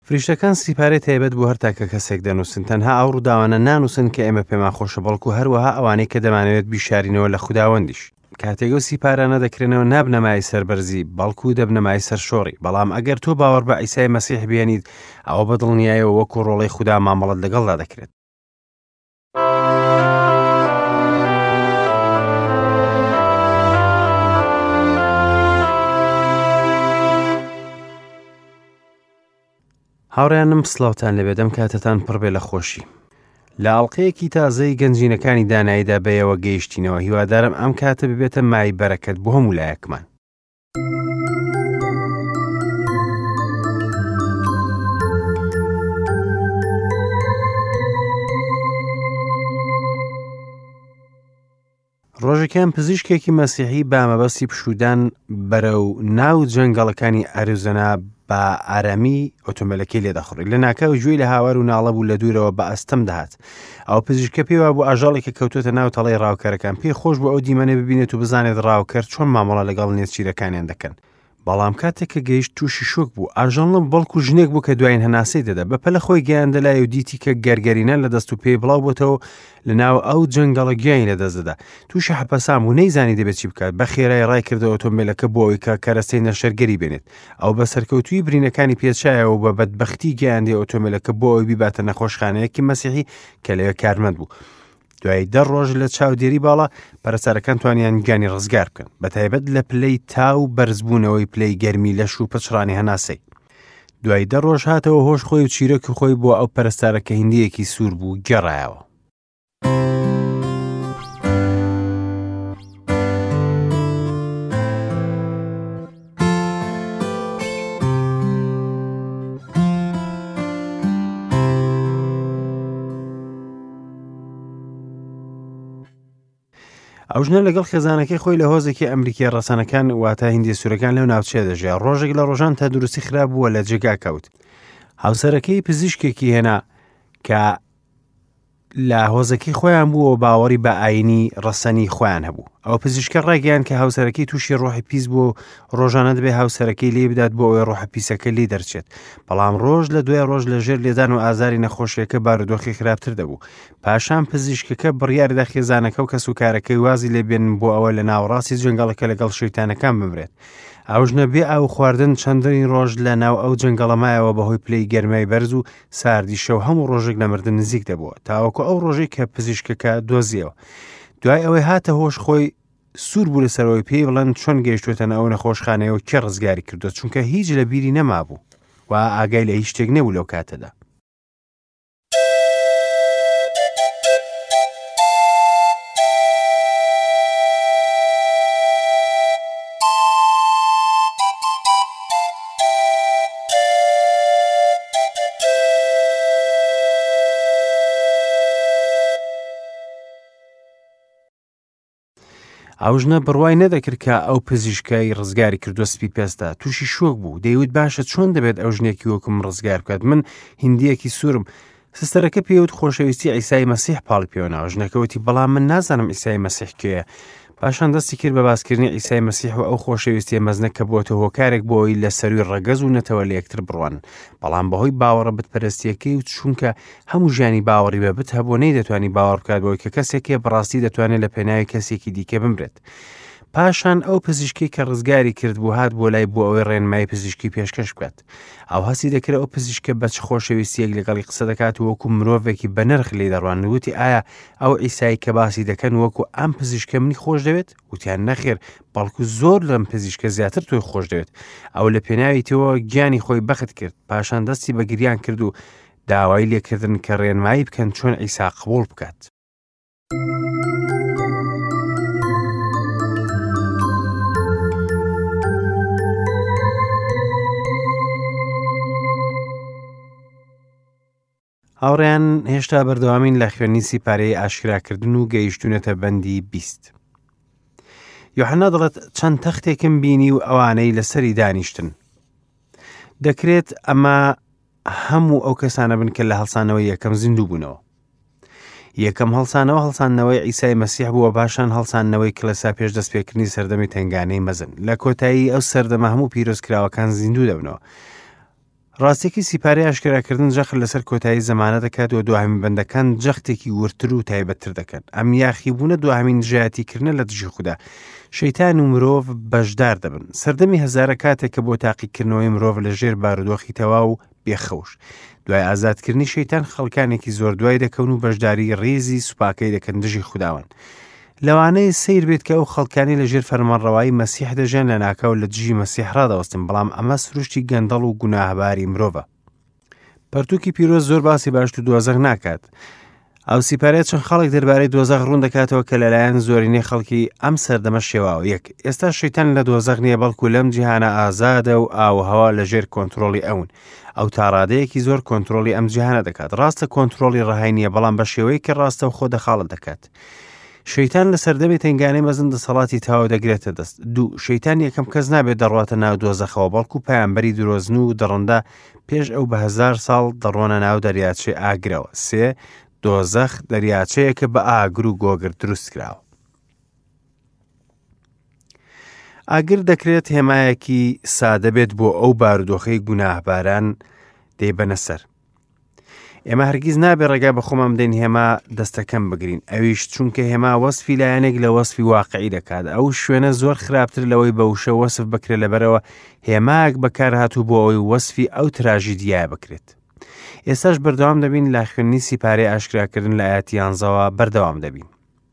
فریشتەکان سیپارەی تایبەت بۆ هەر تاکە کەسێک دەنووسن، تەنها ئەو ڕووداوانە نانووسن کە ئێمە پێمان خۆشە، بەڵکو هەروەها ئەوانەی کە دەمانەوێت بیشارینەوە لە خوداوەندیش. کاتێک ئەو سیپارانە دەکرێنەوە نابنەمای سەربەرزی، بەڵکو دەبنەمای سەرشۆڕی. بەڵام ئەگەر تۆ باوەڕ بە عیسای مەسیح بێنیت، ئەوە بەدڵنیایەوە وەکو ڕۆڵەی خوددا مامەڵەت لەگەڵدا دەکرێت. هاوڕێیانم سڵاوتان لەبێ، دەم کاتتان پڕ بێ لە خۆشی. لە ئاڵلقەیەکی تازەی گەنجینەکانی داناییدا بەیەوە گەیشتینەوە. هیوادارم ئەم کاتە ببێتە مای بەرەکەت بۆ هەموو لایەکمان. ڕۆژێکیان پزیشکێکی مەسیحی بە مەبەستی پشودان بەرەو ناو جەنگەڵەکانی ئەریزۆنا بە ئارامی ئۆتۆمبیلەکەی لێدەخڕی. لە ناکاو گوێی لە هاوار و ناڵە بوو، لە دوورەوە بە ئەستەم دەهات. ئەو پزیشکە پێیوا بوو ئاژاڵێکە کەوتۆتە ناو تەڵەی ڕاوکەرەکان. پێی خۆش بوو ئەو دیمەنە ببینێت و بزانێت ڕاوکەر چۆن مامەڵە لەگەڵ نێچیرەکانیان دەکەن. بەڵام کاتێک کە گەیشت تووشی شۆک بوو. ئاژەڵم بەڵکو ژنێک بوو کە دوایین هەناسەی دەدا. بەپەلە خۆی گەیاندە لای و دیتی کە گەرگەرینە لە دەست و پێی بڵاو بۆتەوە لە ناو ئەو جەنگەڵە گیانی لەدەستدەدا. تووشی حەپەسام بوو، نەیزانی دەبێت چی بکات. بە خێرای ڕای کردە ئۆتۆمبیلەکە بۆ ئەوەی کە کەرەستەی نەشەرگەری بێنێت. ئەو بە سەرکەوتووی برینەکانی پێچایەوە بە بەدبەختی گەیاندی ئۆتۆمبیلەکە بۆ ئەوەی بیباتە نەخۆشخانەیەکی مەسیحی کە لەوێ کارمەند بوو. دوای 10 ڕۆژ لە چاودێری باڵا پەرستارەکان توانیان گیانی ڕزگار بکەن، بەتایبەت لە پلەی تاو بەرزبوونەوەی پلەی گەرمی لەش و پچڕانی هەناسەی. دوای 10 ڕۆژ هاتەوە هۆش خۆی و چیرۆکی خۆی بۆ ئەو پەرستارەکە هیندیەکی سوور بوو گەڕایەوە. ئەو ژنە لەگەڵ خێزانەکەی خۆی لە هۆزێکی ئەمریکی ڕەسەنەکان واتە هیندی سوورەکان لەو ناوچێ دەژێت. ڕۆژێک لە ڕۆژان تا دروستی خراپ بووە لە جێگا کەوت. هاوسەرەکەی پزیشکێکی هێنا کە لە هۆزەکەی خۆیان بووە باوەڕی بە ئاینی ڕەسەنی خۆیان هەبوو. ئەو پزیشکە ڕایگەیاند کە هاوسەرەکەی تووشی ڕۆحی پیس بوو، ڕۆژانە دەبێ هاوسەرەکەی لێ بدات بۆ ئەوەی ڕۆحە پیسەکە لێ دەرچێت. بەڵام ڕۆژ لە دوای ڕۆژ لە ژێر لێدان و ئازاری نەخۆشیەکە بارودۆخی خراپتر دەبوو. پاشان پزیشکەکە بڕیاردا خێزانەکە و کەسوکارەکەی وازی لێبێن بۆ ئەوە لە ناوەڕاستی جەنگەڵەکە لەگەڵ شەیتانەکان بمرێت. ئەو ژنە بێ ئاو خواردن چەندین ڕۆژ لە ناو ئەو جەنگەڵەمایەوە بەهۆی پلەی گەرمای بەرز و ساردی شەو هەموو ڕۆژێک لە مردن نزیک دەبووە، تاوەکو ئەو ڕۆژەی کە پزیشکەکە دۆزیەوە. دوای ئەوەی هاتە هۆش خۆی سوور بوو لەسەرەوەی پێی بڵێن چۆن گەیشتوێتە ئەو نەخۆشخانەیەوە کێ ڕزگاری کردو، چونکە هیچ لە بیری نەمابوو و ئاگای لە هیچ شتێک نەبوو لەو کاتەدا. ئەو ژنە بڕوای نەدەکرد کە ئەو پزیشکای ڕزگاری کردووە سپی پێستا. تووشی شۆک بوو، دەیوت باشە چۆن دەبێت ئەو ژنێکی وەکم ڕزگار بکات؟ من هیندیەکی سوورم. سستەرەکە پێوت خۆشەویستی عیسای مەسیح پاڵی پێوەناوە. ژنەکەوتی بەڵام من نازانم عیسای مەسیح کێیە. پاشان دەستی کرد بە باسکردنی عیسای مەسیح و ئەو خۆشەویستیە مەزنە کە بۆتە هۆکارێک بۆەوەی لە سەروی ڕەگەز و نەتەوە لە یەکتر بڕوان. بەڵام بەهۆی باوەڕە بتپەرستیەکەی و چونکە هەموو ژیانی باوەڕی بە بت هەبوو نەیدەتوانی باوەڕ بکات بۆی کە کەسێکێ بەڕاستی دەتوانێت لە پێناوی کەسێکی دیکە بمرێت. پاشان ئەو پزیشکی کە ڕزگاری کرد بوو هات بۆ لای بۆ ئەوەی ڕێنمای پزیشکی پێشکەش بکات. ئەو هەسی دەکرێت ئەو پزیشکە بە چ خۆشەویستیەک لەگەڵی قسە دەکات و وەکو مرۆڤێکی بەنرخ لێ دەڕوان. وتی ئایا ئەو عیسایی کە باسی دەکەن وەکو ئەم پزیشکە منی خۆش دەوێت؟ وتیان نەخێر، بەڵکو زۆر لەم پزیشکە زیاتر تۆی خۆش دەوێت. ئەو لە پێناوی تەوە گیانی خۆی بەخت کرد. پاشان دەستی بە گریان کرد و داوای لێکردن کە ڕێنمایی بکەن چۆن عیسا قبوڵ بکات. هاوڕێیان هێشتا بەردەوامین لە خوێندنی سیپارەی ئاشکراکردن و گەیشتونەتە بەندی 20. یۆحەنا دەڵێت چەند تەختێکم بینی و ئەوانەی لەسەری دانیشتن. دەکرێت ئەمە هەموو ئەو کەسانە بن کە لە هەڵسانەوەی یەکەم زیندوو بوونەوە. یەکەم هەڵسانەوەی عیسای مەسیح بووە، پاشان هەڵسانەوەی کڵەسا پێش دەستپێکردنی سەردەمی تنگانەی مەزن. لە کۆتایی ئەو سەردەمە هەموو پیرۆزکراوەکان زیندوو دەبنەوە. ڕاستێکی سیپارەی ئاشکراکردن جەخت لەسەر کۆتایی زەمانە دەکات و دوهەمین بەندەکان جەختێکی ورتر و تایبەتتر دەکەن. ئەم یاخیبوونە دوهەمین ژایەتیکردنە لە دژی خوددا. شەیتان و مرۆڤ بەشدار دەبن. سەردەمی هەزارە کاتێک کە بۆ تاقیکردنەوەی مرۆڤ لە ژێر بارودۆخی تەواو و بێخەوش. دوای ئازادکردنی شەیتان خەڵکانێکی زۆر دوای دەکەون و بەشداری ڕێزی سوپاکەی دەکەن دژی خودداوەن. لەوانەیە سیر بێت کە ئەو خەڵکانی لە ژێر فەرمانڕەوایی مەسیح دەژێن لە ناکاو لە دژی مەسیح ڕادەوەستن، بەڵام ئەمە سروشتی گەندەڵ و گوناهباری مرۆڤە. پەرتووکی پیرۆز زۆر باسی باشت و دۆزەخ ناکات. ئەو سیپارەیە چەند خەڵک دەربارەی دۆزەخ ڕوون دەکاتەوە کە لەلایەن زۆرینەی خەڵکی ئەم سەردەمە شێواوە. یەک، ئێستا شەیتان لە دۆزەخ نییە، بەڵکو لەم جیهانە ئازادە و ئاوهەوا لە ژێر کۆنتڕۆڵی ئەون. ئەو تا ڕادەیەکی زۆر کۆنتڕۆڵی ئەم جیهانە دەکات. ڕاستە کۆنتڕۆڵی ڕەهای نییە، بەڵام بە شێوەیە کە ڕاستە و خۆ دەخاڵت دەکات. شەیتان لە سەردەمی تنگانەی مەزن دەسەڵاتی تاوا دەگرێتە دەست. دوو، شەیتان یەکەم کەس نابێت دەڕواتە ناو دۆزەخەوە، بەڵکو پەیامبەری درۆزن و دەڕەندا پێش ئەو بە 1000 ساڵ دەڕۆنە ناو دەریاچەی ئاگرەوە. سێ، دۆزەخ دەریاچەیە کە بە ئاگر و گۆگر دروست کراوە. ئاگر دەکرێت هێمایەکی سادە بێت بۆ ئەو بارودۆخەی گوناهباران دەیبەنە سەر. ئێمە هەرگیز نابێ ڕێگا بە خۆمان بدەین هێما دەستەکەم بگرین، ئەویش چونکە هێما وەسفی لایەنێک لە وەسفی واقعی دەکات. ئەو شوێنە زۆر خراپتر لەوەی بە وشە وەسف بکرێت لەبەرەوە هێمایەک بەکار هاتوو بۆ ئەوەی وەسفی ئەو تراژیدیایە بکرێت. ئێستاش بەردەوام دەبین لا خوێندنی سیپارەی ئاشکراکردن لە ئاەتی 11ەوە بەردەوام دەبین.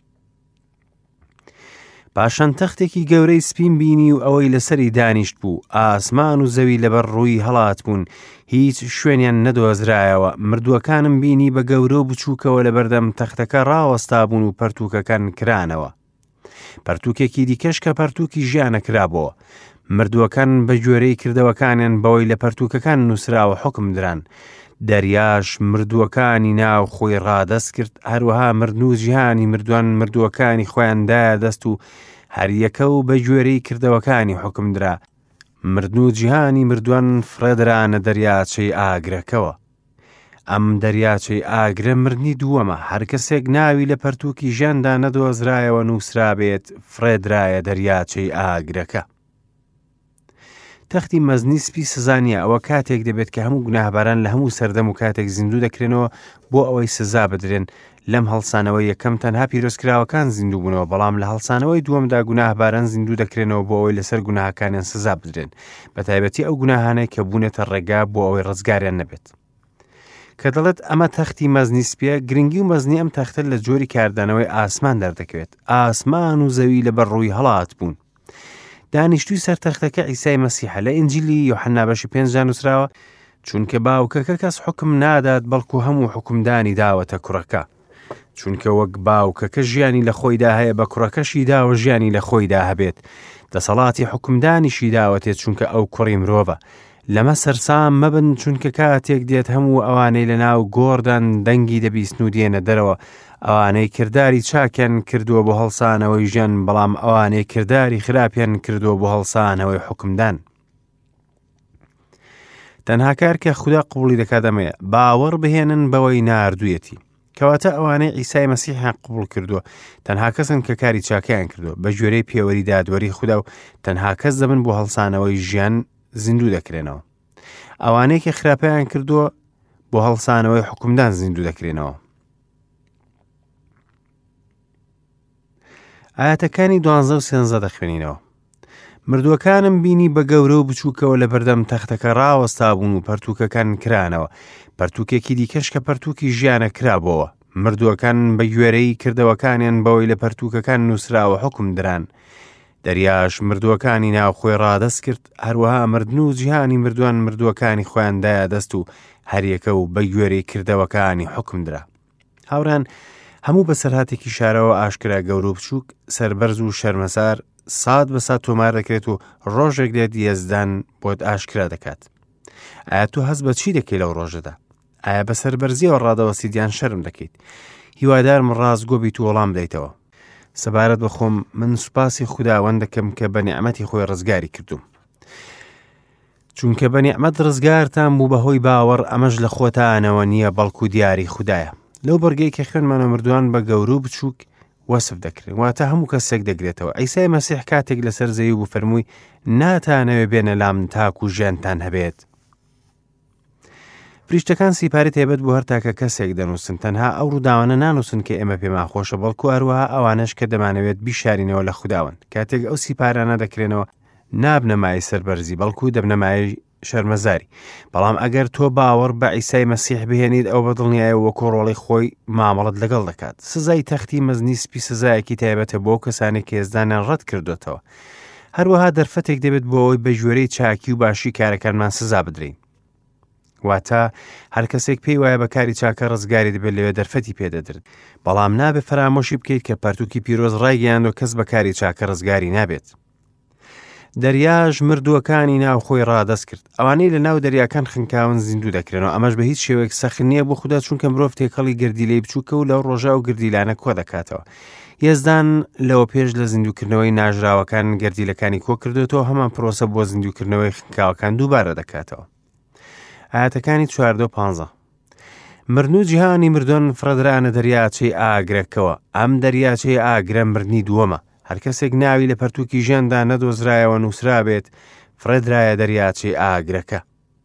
پاشان تەختێکی گەورەی سپین بینی و ئەوەی لەسەری دانیشت بوو. ئاسمان و زەوی لەبەر ڕووی هەڵات بوون، هیچ شوێنیان نەدۆزرایەوە. مردووەکانم بینی بە گەورە و بچووکەوە لە بەردەم تەختەکە ڕاوەستا بوون و پەرتووکەکان کرانەوە. پەرتووکێکی دیکەش کە پەرتووکی ژیانە کرابەوە. مردووەکان بە گوێرەی کردەوەکانیان بەوەی لە پەرتووکەکان نووسراوە حکم دران. دەریاش مردووەکانی ناو خۆی ڕادەست کرد، هەروەها مردن و جیهانی مردووان مردووەکانی خۆیاندایە دەست و هەریەکە و بە گوێرەی کردەوەکانی حکم درا. مردن و جیهانی مردووان فرێدرانە دەریاچەی ئاگرەکەوە. ئەم دەریاچەی ئاگرە مردنی دووەمە. هەر کەسێک ناوی لە پەرتووکی ژیاندا نەدۆزرایەوە نووسرا بێت فرێدرایە دەریاچەی ئاگرەکە. تەختی مەزنی سپی سزانیە. ئەوە کاتێک دەبێت کە هەموو گوناهباران لە هەموو سەردەم و کاتێک زیندوو دەکرێنەوە بۆ ئەوەی سزا بدرێن. لەم هەڵسانەوەی یەکەم تەنها پیرۆزکراوەکان زیندوو بوونەوە، بەڵام لە هەڵسانەوەی دووەمدا گوناهباران زیندوو دەکرێنەوە بۆ ئەوەی لەسەر گوناهەکانیان سزا بدرێن، بە تایبەتی ئەو گوناهانەی کە بوونێتە ڕێگا بۆ ئەوەی ڕزگاریان نەبێت. کە دەڵێت ئەمە تەختی مەزنی سپیە، گرنگی و مەزنی ئەم تەختە لە جۆری کاردانەوەی ئاسمان دەردەکەوێت. ئاسمان و زەوی لەبەر ڕووی هەڵات بوون. دانیشتوی سەر تەختەکە عیسای مەسیحە. لە ئینجیلی یوحەنا بەشی 5 نووسراوە، چونکە باوکەکە کەس حکم نادات، بەڵکو هەموو حکمدانی داوەتە کوڕەکە. چونکە وەک باوکەکە ژیانی لە خۆیدا هەیە، بە کوڕەکەشی داوە ژیانی لە خۆیدا هەبێت. دەسەڵاتی حکمدانیشی داوەتێت، چونکە ئەو کوڕی مرۆڤە. لەمە سەرسام مەبن، چونکە کاتێک دێت هەموو ئەوانەی لە ناو گۆڕدان دەنگی دەبیستن و دێنە دەرەوە. ئەوانەی کردداری چاکیان کردووە بۆ هەڵسانەوەی ژەن، بەڵام ئەوانەی کردداری خراپیان کردووە بۆ هەڵسانەوەی حکمدان. تەنها کار کە خوددا قبوڵی دەکاتەمەیە باوەڕ بهێنن بەوەی ناردوویەتی، کەواتە ئەوانەی عیسای مەسیحیان قبوڵ کردووە تەنها کەسن کە کاری چاکیان کردووە بە ژێرەی پێوەری دادوەری خوددا، و تەنها کەس دەبن بۆ هەڵسانەوەی ژیان زیندوو دەکرێنەوە. ئەوانەی کە خراپیان کردووە بۆ هەڵسانەوەی حکمدان زیندوو دەکرێنەوە. ئاەتەکانی 12 و 13 دەخوێنینەوە. مردووەکانم بینی بە گەورە و بچووکەوە لە بەردەم تەختەکە ڕاوەستا بوون و پەرتووکەکان کرانەوە. پەرتووکێکی دیکەش کە پەرتووکی ژیانە کرابەوە. مردووەکان بە گوێرەی کردەوەکانیان بەوەی لە پەرتووکەکان نووسراوە حکم دران. دەریاش مردووەکانی ناوخۆی ڕادەست کرد، هەروەها مردن و جیهانی مردووان مردووەکانی خۆیاندایە دەست و هەریەکە و بە گوێرەی کردەوەکانی حکم درا. هاوران، هەموو بەسەرهاتێکی شارەوە ئاشکرا گەورە و بچووک، سەربەرز و شەرمەسار 100% تۆمار دەکرێت و ڕۆژێک دێت یەزدان بۆت ئاشکرا دەکات. ئایا تۆ هەست بە چی دەکەی لەو ڕۆژەدا؟ ئایا بە سەربەرزیەوە ڕادەوەسیدیان شەرم دەکەیت؟ هیوادارم ڕاستگۆ بیت و وەڵام بدەیتەوە. سەبارەت بەخۆم من سوپاسی خوداوەند دەکەم کە بە نیعمەتی خۆی ڕزگاری کردوم. چونکە بە نیعمەت ڕزگارتان بوو بەهۆی باوەڕ، ئەمەش لە خۆتانەوە نییە، بەڵکو دیاری خودایە. لەو بەرگەی کە خوێنمانە مردووان بە گەورە و بچووک وەسف دەکرێن، واتە هەموو کەسێک دەگرێتەوە. عیسای مەسیح کاتێک لەسەر زەوی بوو فەرمووی ناتانەوێ بێنە لام تاک و ژیانتان هەبێت. فریشتەکان سیپاری تایبەت بۆ هەر تاکە کەسێک دەنووسن، تەنها ئەو ڕووداوانە نانووسن کە ئێمە پێمان خۆشە، بەڵکو هەروەها ئەوانش کە دەمانەوێت بیشارینەوە لە خوداوەن. کاتێک ئەو سیپارانە دەکرێنەوە نابنەمای سەربەرزی، بەڵکو دەبنەمای شەرمەزاری. بەڵام ئەگەر تۆ باوەڕ بە عیسای مەسیح بهێنیت، ئەو بەدڵنیایە وەکو ڕۆڵی خۆی مامەڵەت لەگەڵ دەکات. سزای تەختی مەزنی سپی سزایەکی تایبەتە بۆ کەسانی کە هێزدانیان ڕەت کردوێتەوە. هەروەها دەرفەتێک دەبێت بۆ ئەوەی بە ژوورەی چاکی و باشی کارەکانمان سزا بدرین. واتە هەر کەسێک پێی وایە بەکاری چاکە ڕزگاری دەبێت لەوێ دەرفەتی پێدەدرێت. بەڵام نابێت فەرامۆشی بکەیت کە پەرتووکی پیرۆز ڕایگەیاندۆ کەس بەکاری چاکە ڕزگاری نابێت. دەریاژ مردووەکانی ناو خۆی ڕادەست کرد. ئەوانەی لە ناو دەریاکان خنکاون زیندوو دەکرێنەوە. ئەمەش بە هیچ شێوەیەک سەخت نییە بۆ خوددا، چونکە مرۆڤ تێکەڵی گردیلەی بچووکە و لەو ڕۆژە و گردیلانە کۆ دەکاتەوە. یێزدان لەوە پێش لە زیندووکردنەوەی ناژراوەکان گردیلەکانی کۆ کردوێتەوە، هەمان پرۆسە بۆ زیندووکردنەوەی خنکاوەکان دووبارە دەکاتەوە. ئاەتەکانی 14-15 مردن و جیهانی مردوون فرەدرانە دەریاچەی ئاگرەکەوە. ئەم دەریاچەی ئاگرە مردنی دووەمە. هەر کەسێک ناوی لە پەرتووکی ژیاندا نەدۆزرایەوە نووسرا بێت، فرەدرایە دەریاچەی ئاگرەکە.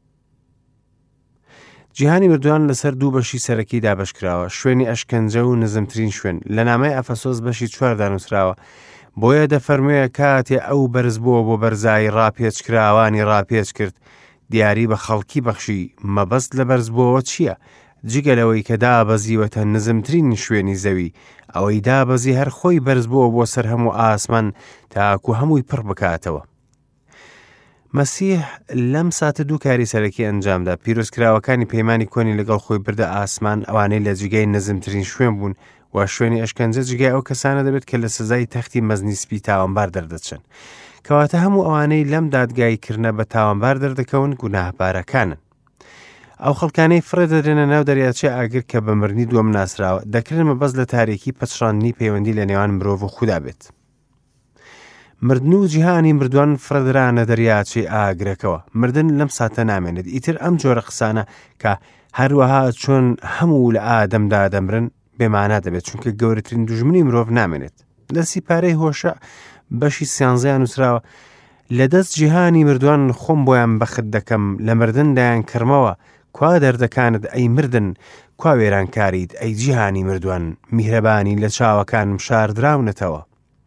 جیهانی مردووان لەسەر دوو بەشی سەرەکی دابەشکراوە، شوێنی ئەشکەنجە و نزمترین شوێن. لە نامەی ئەفەسۆس بەشی 4 دانووسراوە، بۆیە دەفەرموویە کاتێ ئەو بەرز بووە بۆ بەرزایی ڕاپێچکراوانی ڕاپێچ کرد، دیاری بە خەڵکی بەخشی. مەبەست لە بەرز بووەوە چییە؟ جگەلەوەی کە دابەزیوەتە نزمترین شوێنی زەوی، ئەوەی دابەزی هەر خۆی بەرز بووە بۆ سەر هەموو ئاسمان تاکو هەمووی پڕ بکاتەوە. مەسیح لەم ساتە دوو کاری سەرەکی ئەنجامدا. پیرۆزکراوەکانی پەیمانی کۆنی لەگەڵ خۆی بردە ئاسمان، ئەوانەی لە جگای نەزمترین شوێن بوون، و شوێنی ئەشکەنجە جگای ئەو کەسانە دەبێت کە لە سزای تەختی مەزنی سپی تاوانبار دەردەچن. کەواتە هەموو ئەوانەی لەم دادگایکردنە بە تاوانبار دەردەکەون گوناهبارەکانن. ئەو خەڵکانەی فرە دەدرێنە ناو دەریاچەی ئاگر کە بە مردنی دووەم ناسراوە، دەکرێن مەبەست لە تاریکی پەچڕاندنی پەیوەندی لە نێوان مرۆڤ و خوددا بێت. مردن و جیهانی مردووان فرەدرانە دەریاچەی ئاگرەکەوە. مردن لەم ساتە نامێنێت. ئیتر ئەم جۆرە قسانە کە هەروەها چۆن هەموو لە ئادەمدا دەمرن بێمانە دەبێت، چونکە گەورەترین دوژمنی مرۆڤ نامێنێت. لە سیپارەی هۆشە بەشی 13 نووسراوە، لە دەست جیهانی مردووان خۆم بۆیان بەخت دەکەم، لە مردندایان کڕمەوە، کوا دەردەکانت ئەی مردن، کوا وێرانکاریت ئەی جیهانی مردووان، میهرەبانی لە چاوەکانم شاردراونەتەوە.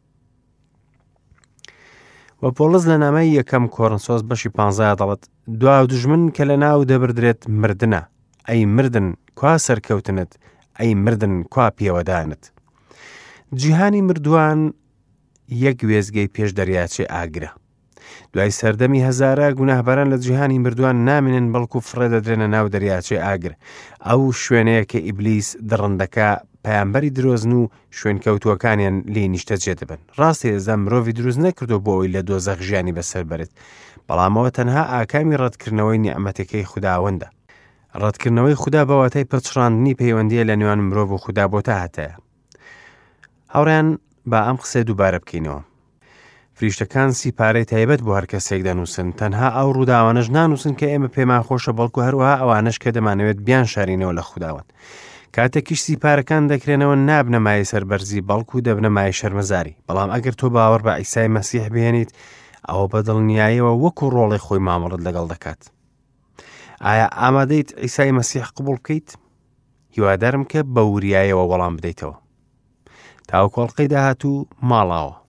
وە پۆڵس لە نامەی یەکەم کۆرنسۆس بەشی 15 دەڵێت، دوا دوژمن کە لە ناو دەبردرێت مردنە، ئەی مردن کوا سەرکەوتنت، ئەی مردن کوا پێوەدانت. جیهانی مردووان یەک وێزگەی پێش دەریاچەی ئاگرە. دوای سەردەمی هەزارە گوناهباران لە جیهانی مردووان نامێنن، بەڵکو فرە دەدرێنە ناو دەریاچەی ئاگر. ئەو شوێنەیە کە ئیبلیس دڕندەکە پەیامبەری درۆزن و شوێنکەوتووەکانیان لێ نیشتە جێ دەبن. ڕاستی ئێزا مرۆڤی دروست نەکردو بۆ ئەوی لە دۆزەخ ژیانی بەسەر بەرێت، بەڵامەوە تەنها ئاکامی ڕەتکردنەوەی نیعمەتەکەی خوداوەندە. ڕەتکردنەوەی خوددا بەواتای پڕچڕاندنی پەیوەندیە لە نێوان مرۆڤ و خوددا بۆ تا هەتایە. هاوڕێیان با ئەم قسە دووبارە بکەینەوە. فریشتەکان سیپارەی تایبەت بۆ هەر کەسێک دەنووسن، تەنها ئەو ڕووداوانەش نانووسن کە ئێمە پێمان خۆشە، بەڵکو هەروەها ئەوانش کە دەمانەوێت بیان شارینەوە لە خوداوەند. کاتێکیش سیپارەکان دەکرێنەوە نابنە مای سەربەرزی، بەڵکو دەبنە مای شەرمەزاری. بەڵام ئەگەر تۆ باوەڕ بە عیسای مەسیح بهێنیت، ئەوە بەدڵنیاییەوە وەکو ڕۆڵی خۆی مامەڵەت لەگەڵ دەکات. ئایا ئامادەیت عیسای مەسیح قبوڵ بکەیت؟ هیوادارم کە بە وریایەوە وەڵام بدەیتەوە. تاوەکو ئەڵقەی داهاتوو ماڵاوە.